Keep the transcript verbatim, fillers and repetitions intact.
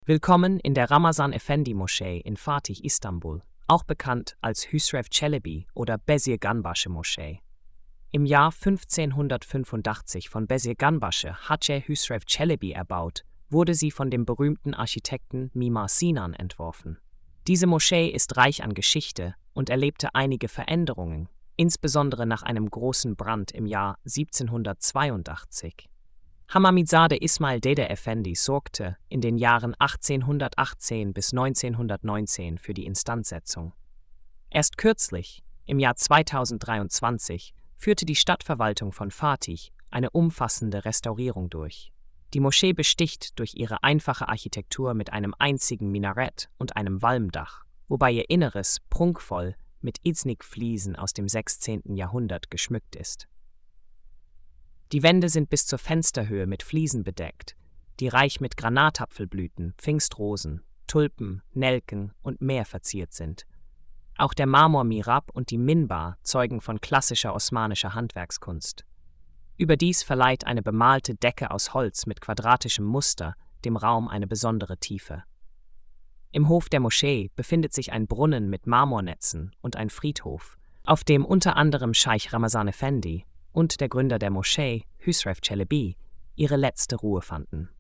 Willkommen in der Ramazan Efendi Moschee in Fatih, Istanbul, auch bekannt als Hüsrev Çelebi oder Bezirganbaşı Moschee. Im Jahr fünfzehnhundertfünfundachtzig von Bezirganbaşı Hacı Hüsrev Çelebi erbaut, wurde sie von dem berühmten Architekten Mimar Sinan entworfen. Diese Moschee ist reich an Geschichte und erlebte einige Veränderungen, insbesondere nach einem großen Brand im Jahr siebzehnhundertzweiundachtzig. Hamamizade Ismail Dede Efendi sorgte in den Jahren achtzehnhundertachtzehn bis neunzehnhundertneunzehn für die Instandsetzung. Erst kürzlich, im Jahr zweitausenddreiundzwanzig, führte die Stadtverwaltung von Fatih eine umfassende Restaurierung durch. Die Moschee besticht durch ihre einfache Architektur mit einem einzigen Minarett und einem Walmdach, wobei ihr Inneres prunkvoll mit Iznik-Fliesen aus dem sechzehnten Jahrhundert geschmückt ist. Die Wände sind bis zur Fensterhöhe mit Fliesen bedeckt, die reich mit Granatapfelblüten, Pfingstrosen, Tulpen, Nelken und mehr verziert sind. Auch der Marmor-Mihrab und die Minbar zeugen von klassischer osmanischer Handwerkskunst. Überdies verleiht eine bemalte Decke aus Holz mit quadratischem Muster dem Raum eine besondere Tiefe. Im Hof der Moschee befindet sich ein Brunnen mit Marmornetzen und ein Friedhof, auf dem unter anderem Scheich Ramazan Efendi und der Gründer der Moschee, Hüsrev Çelebi, ihre letzte Ruhe fanden.